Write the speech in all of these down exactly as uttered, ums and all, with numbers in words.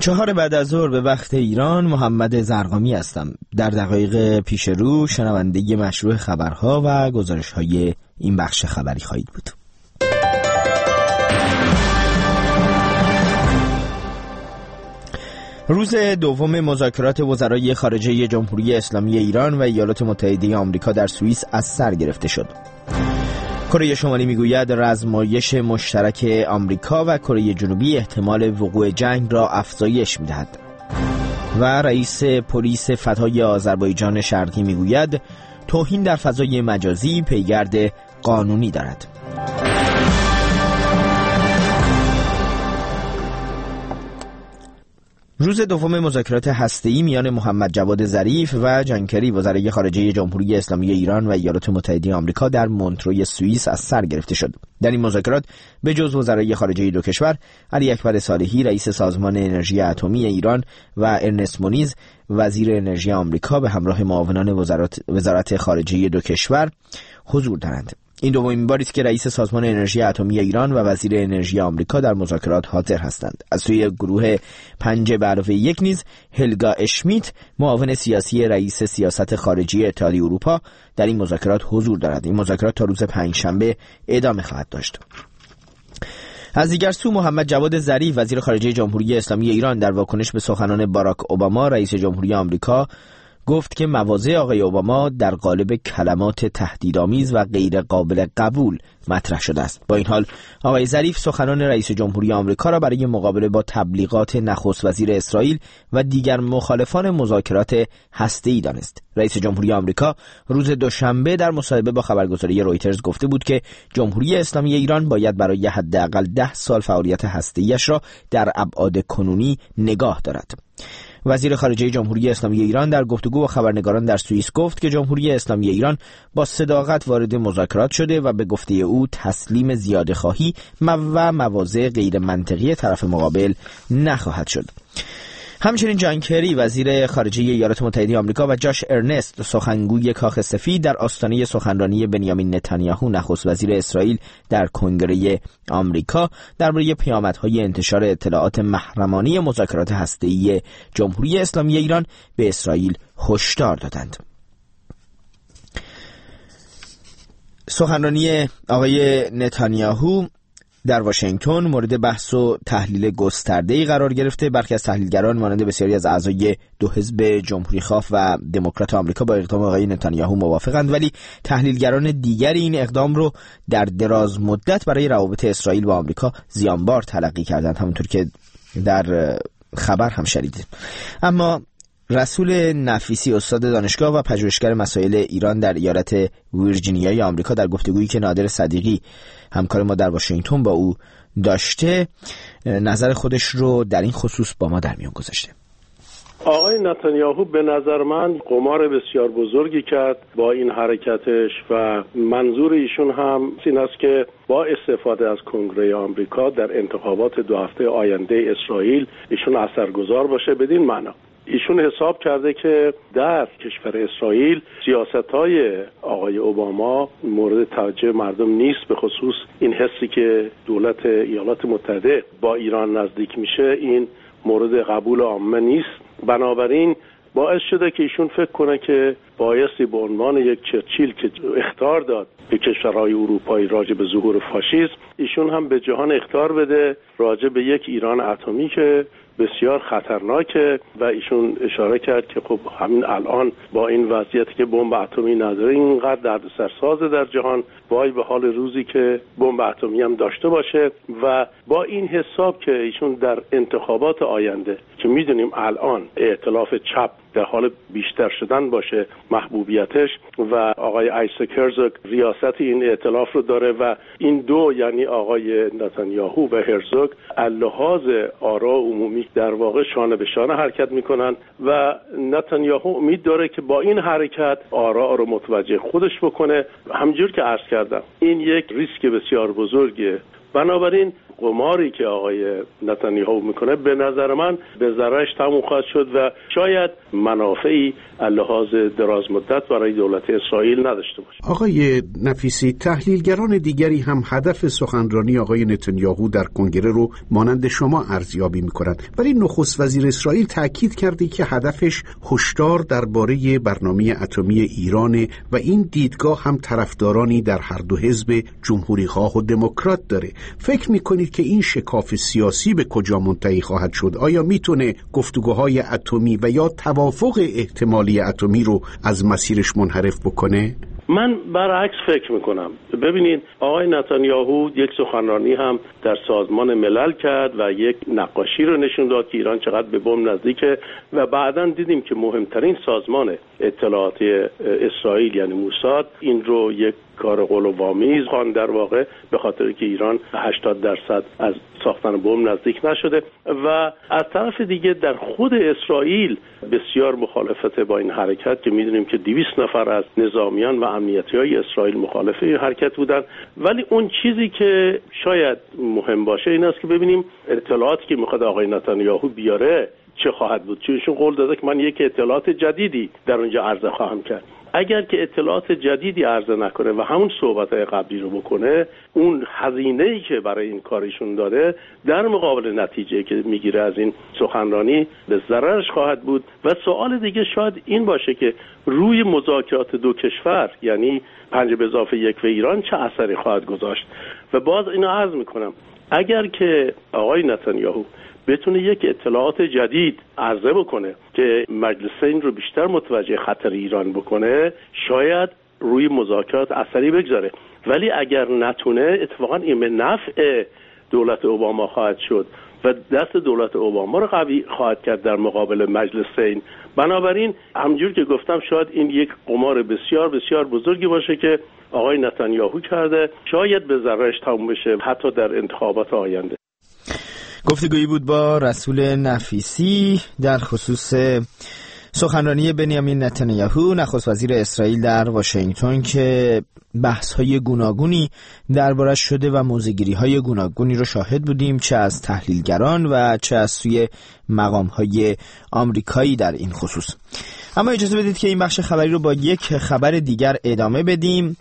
چهار بعد از ظهر به وقت ایران، محمد زرقامی هستم. در دقایق پیش رو شنونده مشروع خبرها و گزارش‌های این بخش خبری خواهید بود. روز دوم مذاکرات وزرای خارجه جمهوری اسلامی ایران و ایالات متحده آمریکا در سوئیس از سر گرفته شد. کره شمالی میگوید رزمایش مشترک آمریکا و کره جنوبی احتمال وقوع جنگ را افزایش می‌دهد. و رئیس پلیس فتای آذربایجان شرقی میگوید توهین در فضای مجازی پیگرد قانونی دارد. روز دوم مذاکرات هسته‌ای میان محمد جواد ظریف و جان کری وزرای خارجه جمهوری اسلامی ایران و ایالات متحده آمریکا در مونتروی سوئیس از سر گرفته شد. در این مذاکرات به جز وزرای خارجه دو کشور، علی اکبر صالحی رئیس سازمان انرژی اتمی ایران و ارنست مونیز وزیر انرژی آمریکا به همراه معاونان وزارت وزارت خارجه دو کشور حضور دارند. این دومین باری است که رئیس سازمان انرژی اتمی ایران و وزیر انرژی آمریکا در مذاکرات حاضر هستند. از سوی گروه پنج به علاوه یک نیز هلگا اشمیت معاون سیاسی رئیس سیاست خارجی اتحادیه اروپا در این مذاکرات حضور دارد. این مذاکرات تا روز پنجشنبه ادامه خواهد داشت. از دیگر سو محمد جواد ظریف وزیر خارجه جمهوری اسلامی ایران در واکنش به سخنان باراک اوباما رئیس جمهوری آمریکا گفت که مواضع آقای اوباما در قالب کلمات تهدیدآمیز و غیر قابل قبول مطرح شده است. با این حال آقای ظریف سخنان رئیس جمهوری آمریکا را برای مقابله با تبلیغات نخست وزیر اسرائیل و دیگر مخالفان مذاکرات هسته‌ای دانست. رئیس جمهوری آمریکا روز دوشنبه در مصاحبه با خبرگزاری رویترز گفته بود که جمهوری اسلامی ایران باید برای حداقل ده سال فعالیت هسته‌ایش را در ابعاد کنونی نگاه دارد. وزیر خارجه جمهوری اسلامی ایران در گفتگو با خبرنگاران در سوئیس گفت که جمهوری اسلامی ایران با صداقت وارد مذاکرات شده و به گفته او تسلیم زیاده‌خواهی و مواضع غیر منطقی طرف مقابل نخواهد شد. همچنین جان کری وزیر خارجه ایالات متحده آمریکا و جاش ارنست سخنگوی کاخ سفید در آستانه سخنرانی بنیامین نتانیاهو نخست وزیر اسرائیل در کنگره آمریکا درباره پیامدهای انتشار اطلاعات محرمانه مذاکرات هسته‌ای جمهوری اسلامی ایران به اسرائیل هشدار دادند. سخنرانی آقای نتانیاهو در واشنگتن مورد بحث و تحلیل گسترده‌ای قرار گرفته. برخی از تحلیلگران مانند بسیاری از اعضای دو حزب جمهوری‌خواه و دموکرات آمریکا با اقدام آقای نتانیاهو موافقند، ولی تحلیلگران دیگری این اقدام رو در دراز مدت برای روابط اسرائیل و آمریکا زیانبار تلقی کردند، همونطور که در خبر هم شنیدید. اما رسول نفیسی استاد دانشگاه و پژوهشگر مسائل ایران در ایالت ویرجینیای آمریکا در گفتگویی که نادر صدیقی همکار ما در واشنگتن با او داشته نظر خودش رو در این خصوص با ما در میان گذاشته. آقای نتانیاهو به نظر من قمار بسیار بزرگی کرد با این حرکتش و منظور ایشون هم این است که با استفاده از کنگره آمریکا در انتخابات دو هفته آینده اسرائیل ایشون اثرگذار باشه. بدین معنا ایشون حساب کرده که در کشور اسرائیل سیاست‌های آقای اوباما مورد توجه مردم نیست، به خصوص این حسی که دولت ایالات متحده با ایران نزدیک میشه این مورد قبول عامه نیست. بنابراین باعث شده که ایشون فکر کنه که بایستی به عنوان یک چرچیل که اخطار داد به کشورهای اروپایی راجع به ظهور فاشیسم، ایشون هم به جهان اخطار بده راجع به یک ایران اتمی که بسیار خطرناکه و ایشون اشاره کرد که خب همین الان با این وضعیتی که بمب اتمی نداره اینقدر دردسرساز در جهان، وای به حال روزی که بمب اتمی هم داشته باشه. و با این حساب که ایشون در انتخابات آینده که میدونیم الان ائتلاف چپ در حال بیشتر شدن باشه محبوبیتش و آقای آیزک هرزوگ ریاست این ائتلاف رو داره و این دو یعنی آقای نتانیاهو و هرزوگ اللحاظ آراء عمومی در واقع شانه به شانه حرکت میکنن و نتانیاهو امید داره که با این حرکت آراء رو متوجه خودش بکنه. همجور که عرض کردم این یک ریسک بسیار بزرگه. بنابراین قماری که آقای نتانیاهو میکنه به نظر من به ضررش تموم خواهد شد و شاید منافعی لحاظ دراز مدت برای دولت اسرائیل نداشته باشه. آقای نفیسی، تحلیلگران دیگری هم هدف سخنرانی آقای نتانیاهو در کنگره رو مانند شما ارزیابی میکنند، ولی نخست وزیر اسرائیل تاکید کرده که هدفش هشدار درباره برنامه اتمی ایران و این دیدگاه هم طرفدارانی در هر دو حزب جمهوری‌خواه و دموکرات داره. فکر میکنید که این شکاف سیاسی به کجا منتهی خواهد شد؟ آیا میتونه گفتگوهای اتمی و یا توافق احتمالی اتمی رو از مسیرش منحرف بکنه؟ من برعکس فکر میکنم. ببینید آقای نتانیاهو یک سخنرانی هم در سازمان ملل کرد و یک نقاشی رو نشون داد که ایران چقدر به بم نزدیکه و بعداً دیدیم که مهمترین سازمان اطلاعاتی اسرائیل یعنی موساد این رو یک کار قلوآمیز خواند در واقع، به خاطر که ایران هشتاد درصد از ساختن بم نزدیک نشده و از طرف دیگه در خود اسرائیل بسیار مخالفت با این حرکت که میدونیم که دویست نفر از نظامیان و امنیتی‌های اسرائیل مخالف این حرکت بودن. ولی اون چیزی که شاید مهم باشه این است که ببینیم اطلاعاتی که میخواد آقای نتانیاهو بیاره چه خواهد بود، چون ایشون قول داده که من یک اطلاعات جدیدی در اونجا عرضه خواهم کرد. اگر که اطلاعات جدیدی عرضه نکنه و همون صحبت‌های قبلی رو بکنه، اون هزینه‌ای که برای این کارشون داره در مقابل نتیجه که میگیره از این سخنرانی به ضررش خواهد بود. و سوال دیگه شاید این باشه که روی مذاکرات دو کشور یعنی پنج به اضافه یک و ایران چه اثری خواهد گذاشت. و باز اینو عرض میکنم اگر که آقای نتانیاهو بتونه یک اطلاعات جدید عرضه بکنه که مجلسین رو بیشتر متوجه خطر ایران بکنه، شاید روی مذاکرات اثری بگذاره. ولی اگر نتونه، اتفاقا این به نفع دولت اوباما خواهد شد و دست دولت اوباما رو قوی خواهد کرد در مقابل مجلسین. بنابراین همونجور که گفتم شاید این یک قمار بسیار بسیار بزرگی باشه که آقای نتانیاهو کرده، شاید به ضررش تموم بشه حتی در انتخابات آینده. گفتگویی بود با رسول نفیسی در خصوص سخنرانی بنیامین نتانیاهو نخست وزیر اسرائیل در واشنگتن که بحث‌های گوناگونی دربارش شده و موضع‌گیری‌های گوناگونی رو شاهد بودیم، چه از تحلیلگران و چه از سوی مقام‌های آمریکایی در این خصوص. اما اجازه بدید که این بخش خبری رو با یک خبر دیگر ادامه بدیم.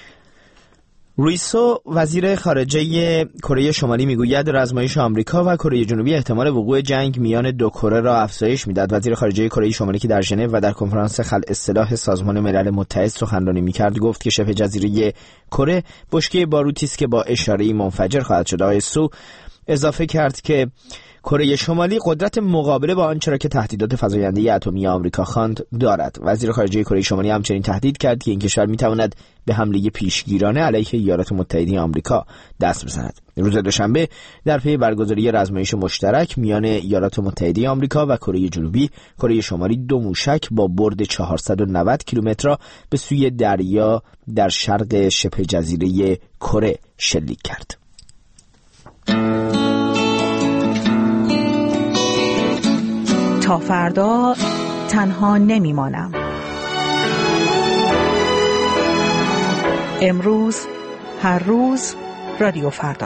ریسو وزیر خارجه کره شمالی میگوید رزمایش آمریکا و کره جنوبی احتمال وقوع جنگ میان دو کره را افزایش میداد. وزیر خارجه کره شمالی که در ژنو و در کنفرانس خلع اصلاح سازمان ملل متحد سخنرانی میکرد گفت که شبه جزیره کره بشکه باروتی است که با اشاره‌ای منفجر خواهد شد. آقای سو اضافه کرد که کره شمالی قدرت مقابله با آنچه را که تهدیدات فزاینده اتمی آمریکا خواند دارد. وزیر خارجه کره شمالی همچنین تهدید کرد که این کشور میتواند به حمله پیشگیرانه علیه ایالات متحده آمریکا دست بزند. روز دوشنبه در پی برگزاری رزمایش مشترک میان ایالات متحده آمریکا و کره جنوبی، کره شمالی دو موشک با برد چهارصد و نود کیلومتر را به سوی دریا در شرق شبه جزیره کره شلیک کرد. تا فردا تنها نمیمانم. امروز هر روز رادیو فردا.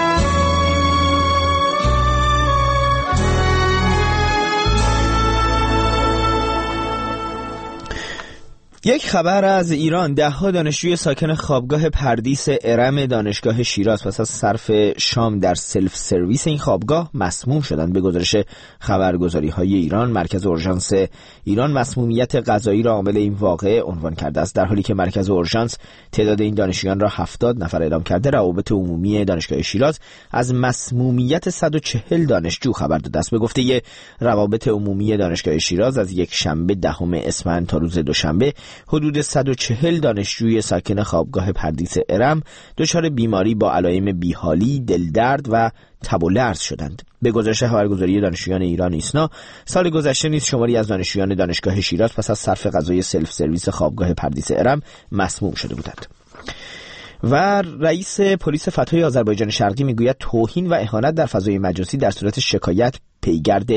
یک خبر از ایران: ده ها دانشجوی ساکن خوابگاه پردیس ارم دانشگاه شیراز پس از صرف شام در سلف سرویس این خوابگاه مسموم شدند. به گزارش خبرگزاری های ایران، مرکز اورژانس ایران مسمومیت غذایی را عامل این واقعه عنوان کرده است. در حالی که مرکز اورژانس تعداد این دانشجویان را هفتاد نفر اعلام کرده، روابط عمومی دانشگاه شیراز از مسمومیت صد و چهل دانشجو خبر داده است. به گفته روابط عمومی دانشگاه شیراز از یک شنبه دهم اسفند تا روز دوشنبه حدود صد و چهل دانشجوی ساکن خوابگاه پردیس ارم دچار بیماری با علائم بیحالی، دلدرد و تب و لرز شدند. به گزارش خبرگزاری دانشجویان ایران ایسنا، سال گذشته نیز شماری از دانشجویان دانشگاه شیراز پس از صرف غذای سلف سرویس خوابگاه پردیس ارم مسموم شده بودند. و رئیس پلیس فتای آذربایجان شرقی میگوید توهین و اهانت در فضای مجازی در صورت شکایت پیگرد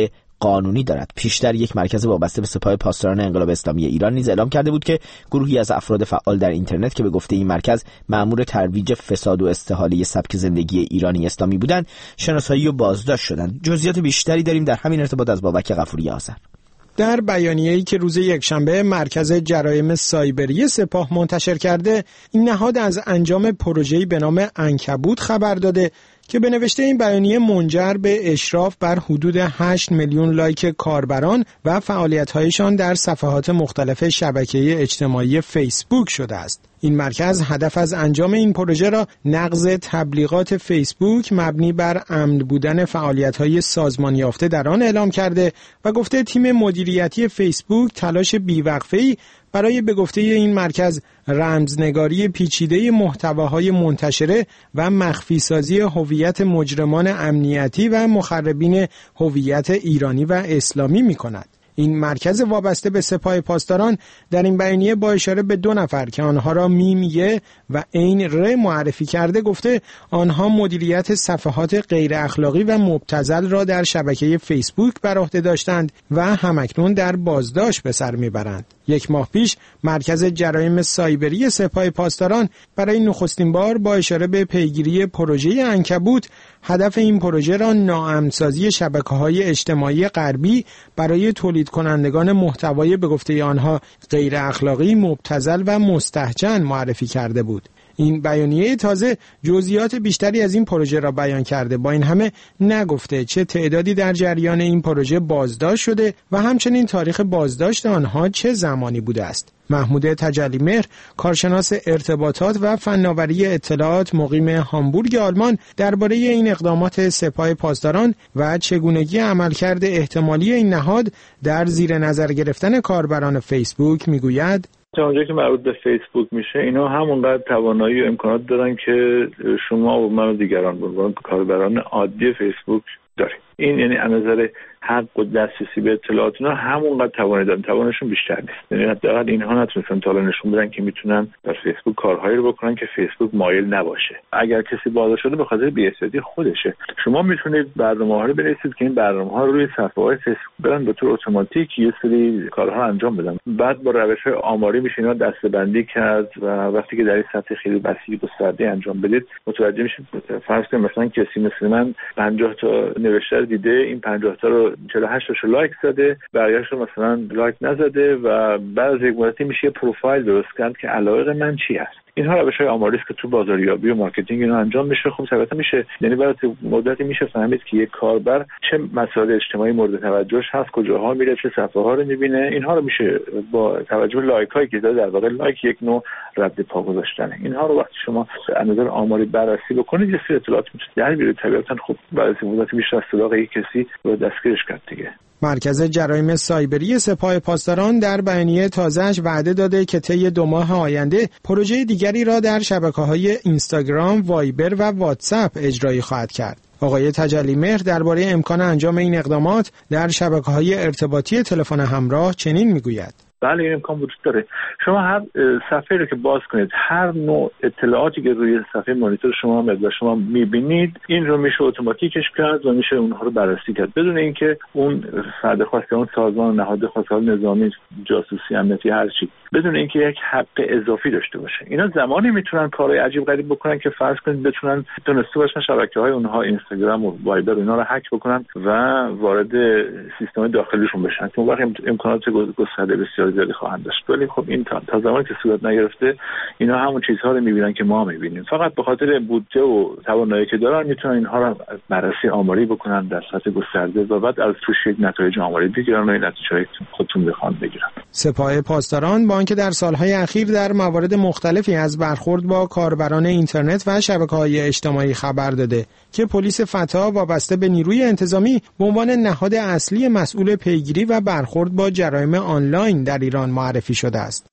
قانونی دارد. پیشتر یک مرکز وابسته به سپاه پاسداران انقلاب اسلامی ایران نیز اعلام کرده بود که گروهی از افراد فعال در اینترنت که به گفته این مرکز مأمور ترویج فساد و استحاله سبک زندگی ایرانی اسلامی بودند، شناسایی و بازداشت شدند. جزئیات بیشتری داریم در همین ارتباط از بابک غفوری آذر. در بیانیه‌ای که روز یکشنبه مرکز جرایم سایبری سپاه منتشر کرده، این نهاد از انجام پروژه‌ای به نام عنکبوت خبر داده که به نوشته این بیانیه منجر به اشراف بر حدود هشت میلیون لایک کاربران و فعالیت‌هایشان در صفحات مختلف شبکه اجتماعی فیسبوک شده است. این مرکز هدف از انجام این پروژه را نقض تبلیغات فیسبوک مبنی بر امن بودن فعالیت‌های سازمان یافته در آن اعلام کرده و گفته تیم مدیریتی فیسبوک تلاش بی‌وقفه‌ای برای به گفته این مرکز رمزنگاری پیچیده محتواهای منتشره و مخفی‌سازی هویت مجرمان امنیتی و مخربین هویت ایرانی و اسلامی می‌کند. این مرکز وابسته به سپاه پاسداران در این بیانیه با اشاره به دو نفر که آنها را میمیه و عین ر معرفی کرده گفته آنها مدیریت صفحات غیر اخلاقی و مبتذل را در شبکه فیسبوک بر عهده داشتند و همکنون در بازداشت به سر میبرند. یک ماه پیش مرکز جرایم سایبری سپاه پاسداران برای نخستین بار با اشاره به پیگیری پروژه عنکبوت، هدف این پروژه را ناامن‌سازی شبکه‌های اجتماعی غربی برای تولید کنندگان محتوای به گفته آنها غیر اخلاقی، مبتذل و مستهجن معرفی کرده بود. این بیانیه تازه جزئیات بیشتری از این پروژه را بیان کرده، با این همه نگفته چه تعدادی در جریان این پروژه بازداشت شده و همچنین تاریخ بازداشت آنها چه زمانی بوده است. محمود تجلیمهر، کارشناس ارتباطات و فناوری اطلاعات مقیم هامبورگ آلمان، درباره این اقدامات سپاه پاسداران و چگونگی عملکرد احتمالی این نهاد در زیر نظر گرفتن کاربران فیسبوک میگوید: تا اونجایی که مربوط به فیسبوک میشه، اینا همونقدر توانایی و امکانات دارن که شما و من و دیگران به عنوان کاربران عادی فیسبوک داریم. این یعنی از نظر حق و دسترسی به اطلاعات اینا همونقدر توانایی دارن، توانشون بیشتر نیست. یعنی حداقل اینها نتونستن تا الان نشون بدن که میتونن در فیسبوک کارهایی رو بکنن که فیسبوک مایل نباشه. اگر کسی بازداشت شده به خاطر بی‌احتیاطی خودشه، شما میتونید برنامه‌ها رو بنویسید که این برنامه‌ها رو روی صفحه‌های فیسبوک برن به طور اتوماتیک یه سری کارها انجام بدن. بعد با روش‌های آماری میشه اینا دسته‌بندی کرد و وقتی که در این سطح خیلی وسیع گسترده انجام بدید، متوجه میشید فرض کنید مثلا کسی مثل من پنجاه تا نوشته دیده، این پنجاه تا رو چهل و هشت تاشو لایک زده، بقیه‌اش رو مثلا لایک نزده و بعد از یک مدتی میشه پروفایل درست کرد که علاقه من چی هست. اینها روش‌های آماری است که تو بازاریابی و مارکتینگ اینا انجام میشه. خب البته میشه، یعنی بعد از مدتی میشه فهمید که یک کاربر چه مسائل اجتماعی مورد توجهش هست، کجاها میره، چه صفحه‌ها رو میبینه. اینها رو میشه با توجه به لایک‌هایی که داره، در واقع لایک یک نوع رد پا گذاشتنه، اینها رو وقتی شما از نظر آماری بررسی بکنید یه سری اطلاعات میشه در بیاره. طبیعتاً خب بعد از مدتی بیشتر از سراغ یک کسی رو دستگیرش کرد دیگه. مرکز جرایم سایبری سپاه پاسداران در بیانیه تازه‌اش وعده داده که طی دو ماه آینده پروژه دیگری را در شبکه‌های اینستاگرام، وایبر و واتساپ اجرایی خواهد کرد. آقای تجلیمهر درباره امکان انجام این اقدامات در شبکه‌های ارتباطی تلفن همراه چنین میگوید: بله این امکان وجود داره. شما هر صفحه رو که باز کنید، هر نوع اطلاعاتی که روی صفحه مانیتور شما میاد شما میبینید، این رو میشه اتوماتیکش کرد و میشه اونها رو بررسی کرد بدون اینکه اون فرد خاص، اون سازمان نهاد خاص، نظامی، جاسوسی، امنیتی، هر چی، بدون اینکه یک حق اضافی داشته باشه. اینا زمانی میتونن کارهای عجیب غریب بکنن که فرض کنید بتونن تونسته باشن شبکه‌های اونها اینستاگرام و وایبر اینا رو هک بکنن و وارد سیستم داخلیشون بشن. اون وقت امکانات گسترده بسیار زیادی خواهند داشت. ولی خب این تا, تا زمانی که صورت نگرفته، اینا همون چیزها رو میبینن که ما میبینیم. فقط به خاطر بودجه و توانایی که دارن میتونن اینها رو بررسی آماری بکنن در سطح گسترده و بعد از توش یک نتایج آماری بگیرن و این نتیجه خودتون بخوان بگیرن. سپاه پاسداران با آنکه در سالهای اخیر در موارد مختلفی از برخورد با کاربران اینترنت و شبکه‌های اجتماعی خبر داده که پلیس فتا وابسته به نیروی انتظامی به عنوان نهاد اصلی مسئول پیگیری و برخورد با جرایم آنلاین در ایران معرفی شده است.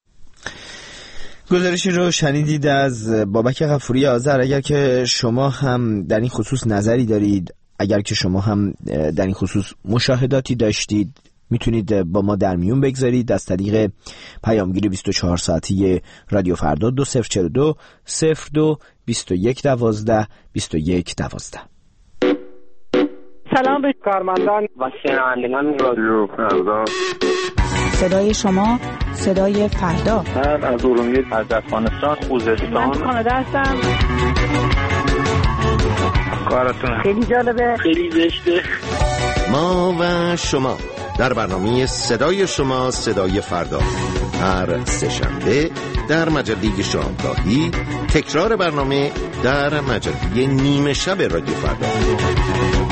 گزارشی رو شنیدید از بابک غفوری آذر. اگر که شما هم در این خصوص نظری دارید، اگر که شما هم در این خصوص مشاهداتی داشتید، میتونید با ما در میون بگذارید از طریق پیامگیر بیست و چهار ساعتی رادیو فردا دو صفر چهار دو صفر دو بیست و یک دوازده بیست و یک دوازده. سلام به کارمندان و شنوندگان رادیو فردا. صدای شما، صدای فردا. من از ارومیه، از افغانستان، خوزستان. من کانادا هستم. کارتون خیلی جالبه، خیلی زشته. ما و شما در برنامه صدای شما، صدای فردا، هر سه شنبه در مجله شامگاهی، تکرار برنامه در مجله نیمه شب رادیو فردا.